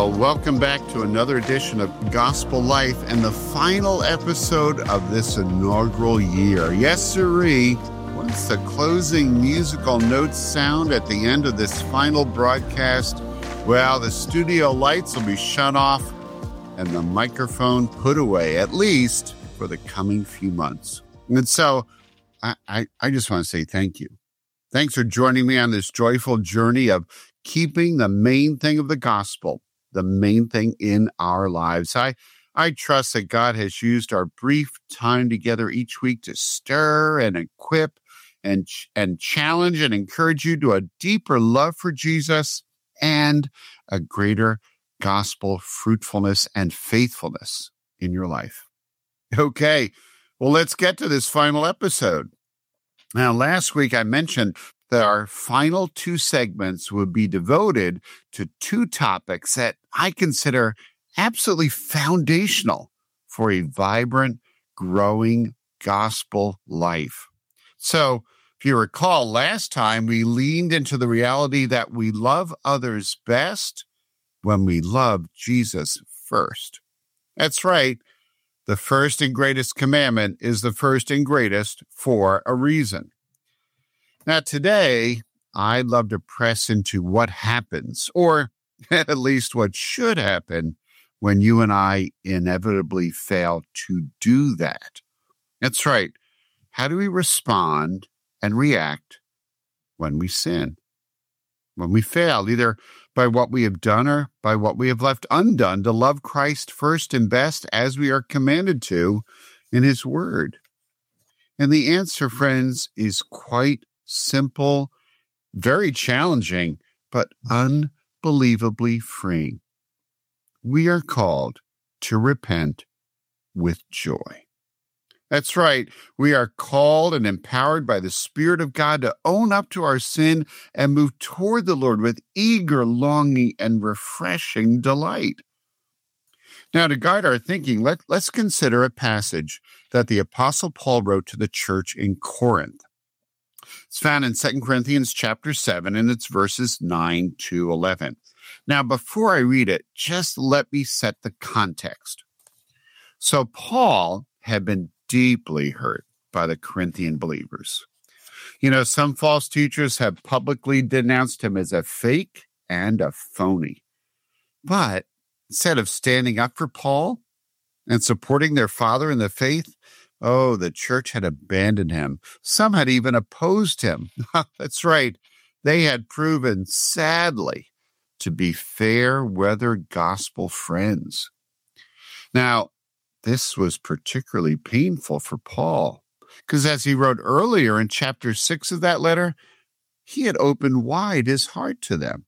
Well, welcome back to another edition of Gospel Life and the final episode of this inaugural year. Yes, sirree. Once the closing musical notes sound at the end of this final broadcast, well, the studio lights will be shut off and the microphone put away, at least for the coming few months. And so I just want to say thank you. Thanks for joining me on this joyful journey of keeping the main thing of the gospel, the main thing in our lives. I trust that God has used our brief time together each week to stir and equip and challenge and encourage you to a deeper love for Jesus and a greater gospel fruitfulness and faithfulness in your life. Okay, well, let's get to this final episode. Now, last week I mentioned that our final two segments would be devoted to two topics that I consider absolutely foundational for a vibrant, growing gospel life. So, if you recall, last time we leaned into the reality that we love others best when we love Jesus first. That's right. The first and greatest commandment is the first and greatest for a reason. Now, today, I'd love to press into what happens, or at least what should happen, when you and I inevitably fail to do that. That's right. How do we respond and react when we sin? When we fail, either by what we have done or by what we have left undone to love Christ first and best as we are commanded to in His Word. And the answer, friends, is quite simple, very challenging, but unbelievably freeing. We are called to repent with joy. That's right. We are called and empowered by the Spirit of God to own up to our sin and move toward the Lord with eager longing and refreshing delight. Now, to guide our thinking, let's consider a passage that the Apostle Paul wrote to the church in Corinth. It's found in 2 Corinthians chapter 7, and it's verses 9 to 11. Now, before I read it, just let me set the context. So Paul had been deeply hurt by the Corinthian believers. You know, some false teachers have publicly denounced him as a fake and a phony. But instead of standing up for Paul and supporting their father in the faith, the church had abandoned him. Some had even opposed him. That's right. They had proven, sadly, to be fair-weather gospel friends. Now, this was particularly painful for Paul, because as he wrote earlier in chapter 6 of that letter, he had opened wide his heart to them.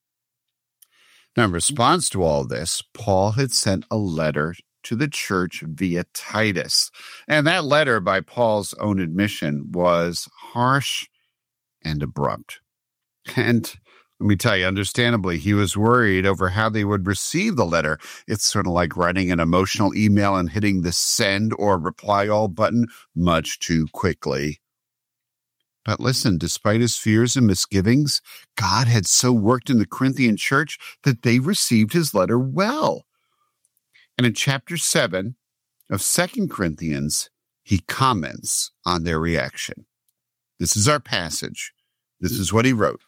Now, in response to all this, Paul had sent a letter to the church via Titus. And that letter, by Paul's own admission, was harsh and abrupt. And let me tell you, understandably, he was worried over how they would receive the letter. It's sort of like writing an emotional email and hitting the send or reply all button much too quickly. But listen, despite his fears and misgivings, God had so worked in the Corinthian church that they received his letter well. And in chapter 7 of 2 Corinthians, he comments on their reaction. This is our passage. This is what he wrote.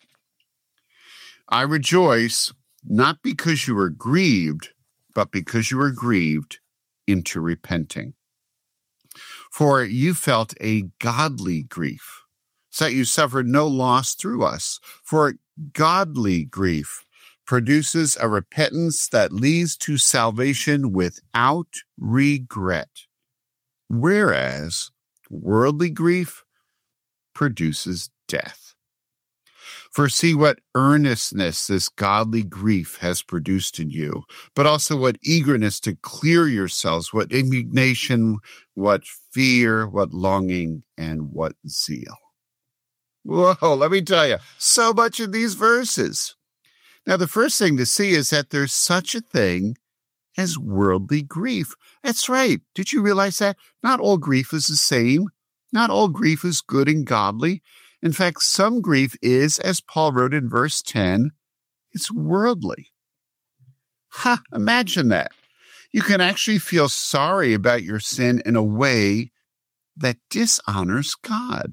I rejoice not because you were grieved, but because you were grieved into repenting. For you felt a godly grief, so that you suffered no loss through us. For godly grief produces a repentance that leads to salvation without regret, whereas worldly grief produces death. For see what earnestness this godly grief has produced in you, but also what eagerness to clear yourselves, what indignation, what fear, what longing, and what zeal. Whoa, let me tell you, so much in these verses. Now, the first thing to see is that there's such a thing as worldly grief. That's right. Did you realize that? Not all grief is the same. Not all grief is good and godly. In fact, some grief is, as Paul wrote in verse 10, it's worldly. Ha, imagine that. You can actually feel sorry about your sin in a way that dishonors God.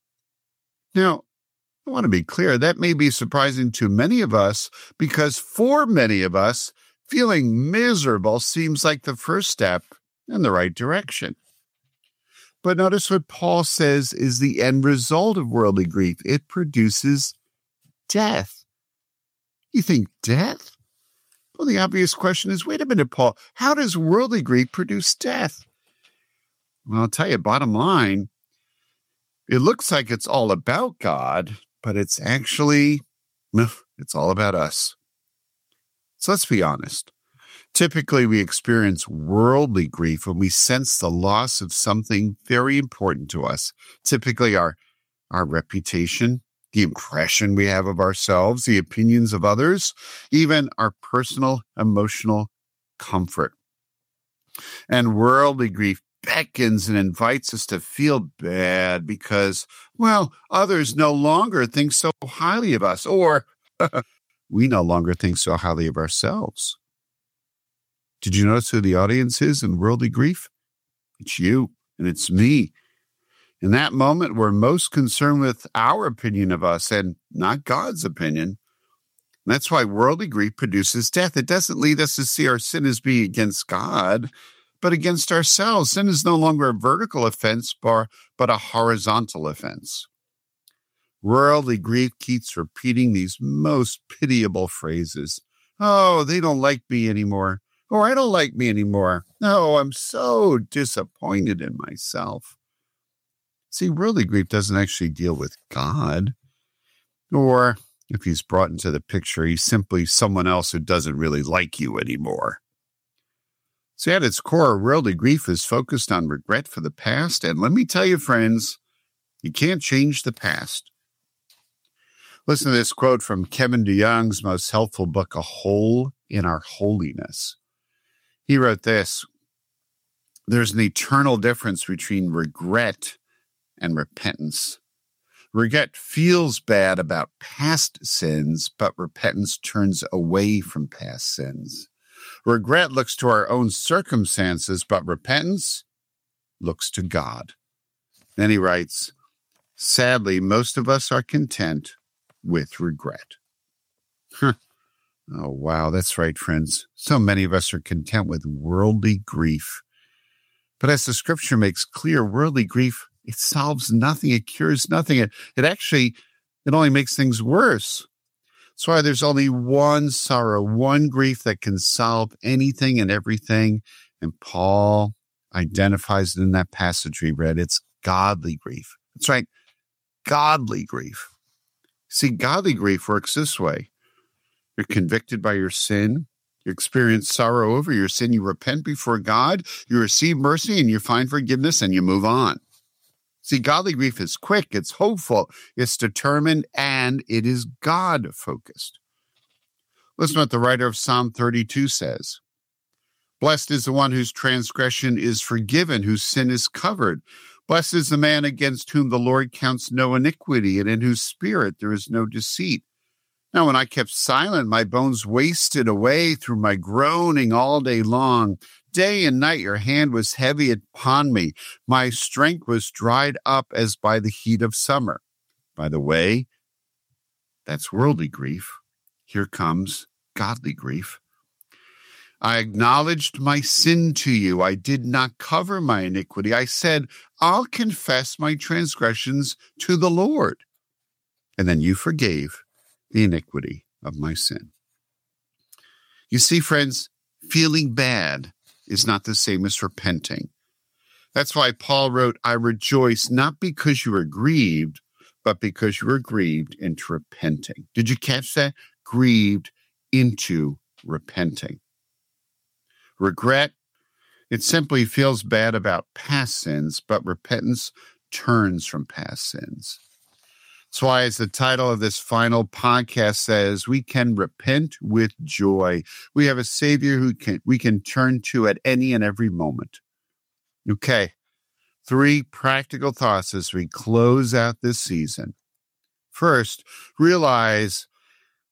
Now, I want to be clear, that may be surprising to many of us because for many of us, feeling miserable seems like the first step in the right direction. But notice what Paul says is the end result of worldly grief. It produces death. You think death? Well, the obvious question is, wait a minute, Paul, how does worldly grief produce death? Well, I'll tell you, bottom line, it looks like it's all about God, but it's actually, it's all about us. So let's be honest. Typically, we experience worldly grief when we sense the loss of something very important to us. Typically, our reputation, the impression we have of ourselves, the opinions of others, even our personal emotional comfort. And worldly grief beckons and invites us to feel bad because, well, others no longer think so highly of us, or we no longer think so highly of ourselves. Did you notice who the audience is in worldly grief? It's you and it's me. In that moment, we're most concerned with our opinion of us and not God's opinion. And that's why worldly grief produces death. It doesn't lead us to see our sin as being against God, but against ourselves. Sin is no longer a vertical offense, but a horizontal offense. Worldly grief keeps repeating these most pitiable phrases. Oh, they don't like me anymore. Or I don't like me anymore. No, I'm so disappointed in myself. See, worldly grief doesn't actually deal with God. Or if he's brought into the picture, he's simply someone else who doesn't really like you anymore. See, at its core, worldly grief is focused on regret for the past. And let me tell you, friends, you can't change the past. Listen to this quote from Kevin DeYoung's most helpful book, A Hole in Our Holiness. He wrote this: there's an eternal difference between regret and repentance. Regret feels bad about past sins, but repentance turns away from past sins. Regret looks to our own circumstances, but repentance looks to God. Then he writes, sadly, most of us are content with regret. Oh, wow, that's right, friends. So many of us are content with worldly grief. But as the scripture makes clear, worldly grief, it solves nothing. It cures nothing. It only makes things worse. That's why there's only one sorrow, one grief that can solve anything and everything. And Paul identifies it in that passage we read. It's godly grief. That's right, godly grief. See, godly grief works this way. You're convicted by your sin. You experience sorrow over your sin. You repent before God. You receive mercy and you find forgiveness and you move on. See, godly grief is quick. It's hopeful. It's determined and it is God-focused. Listen to what the writer of Psalm 32 says. Blessed is the one whose transgression is forgiven, whose sin is covered. Blessed is the man against whom the Lord counts no iniquity and in whose spirit there is no deceit. Now, when I kept silent, my bones wasted away through my groaning all day long. Day and night your hand was heavy upon me. My strength was dried up as by the heat of summer. By the way, that's worldly grief. Here comes godly grief. I acknowledged my sin to you. I did not cover my iniquity. I said, I'll confess my transgressions to the Lord. And then you forgave the iniquity of my sin. You see, friends, feeling bad is not the same as repenting. That's why Paul wrote, I rejoice not because you were grieved, but because you were grieved into repenting. Did you catch that? Grieved into repenting. Regret, it simply feels bad about past sins, but repentance turns from past sins. That's why, as the title of this final podcast says, we can repent with joy. We have a Savior we can turn to at any and every moment. Okay, 3 practical thoughts as we close out this season. First, realize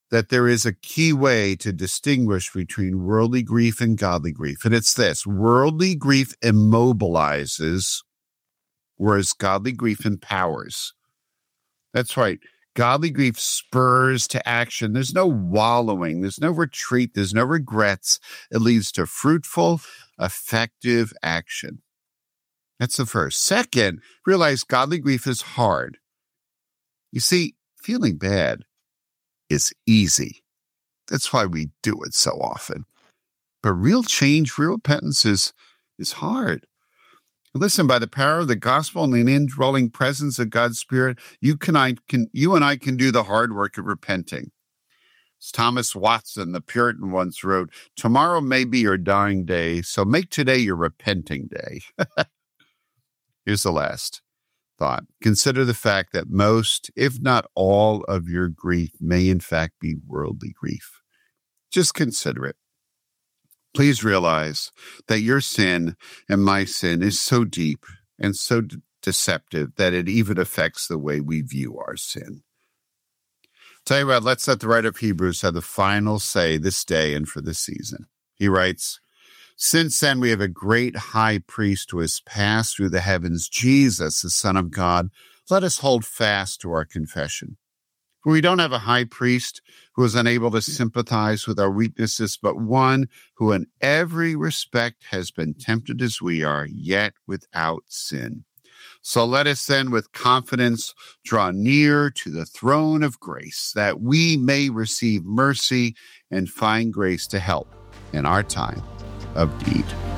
that there is a key way to distinguish between worldly grief and godly grief. And it's this: worldly grief immobilizes, whereas godly grief empowers. That's right. Godly grief spurs to action. There's no wallowing. There's no retreat. There's no regrets. It leads to fruitful, effective action. That's the first. Second, realize godly grief is hard. You see, feeling bad is easy. That's why we do it so often. But real change, real repentance is hard. Listen, by the power of the gospel and the indwelling presence of God's Spirit, you and I can do the hard work of repenting. As Thomas Watson, the Puritan, once wrote, "Tomorrow may be your dying day, so make today your repenting day." Here's the last thought. Consider the fact that most, if not all, of your grief may in fact be worldly grief. Just consider it. Please realize that your sin and my sin is so deep and so deceptive that it even affects the way we view our sin. Tell you what, let's let the writer of Hebrews have the final say this day and for this season. He writes, "Since then we have a great high priest who has passed through the heavens, Jesus, the Son of God. Let us hold fast to our confession. For we don't have a high priest who is unable to sympathize with our weaknesses, but one who in every respect has been tempted as we are, yet without sin. So let us then with confidence draw near to the throne of grace, that we may receive mercy and find grace to help in our time of need."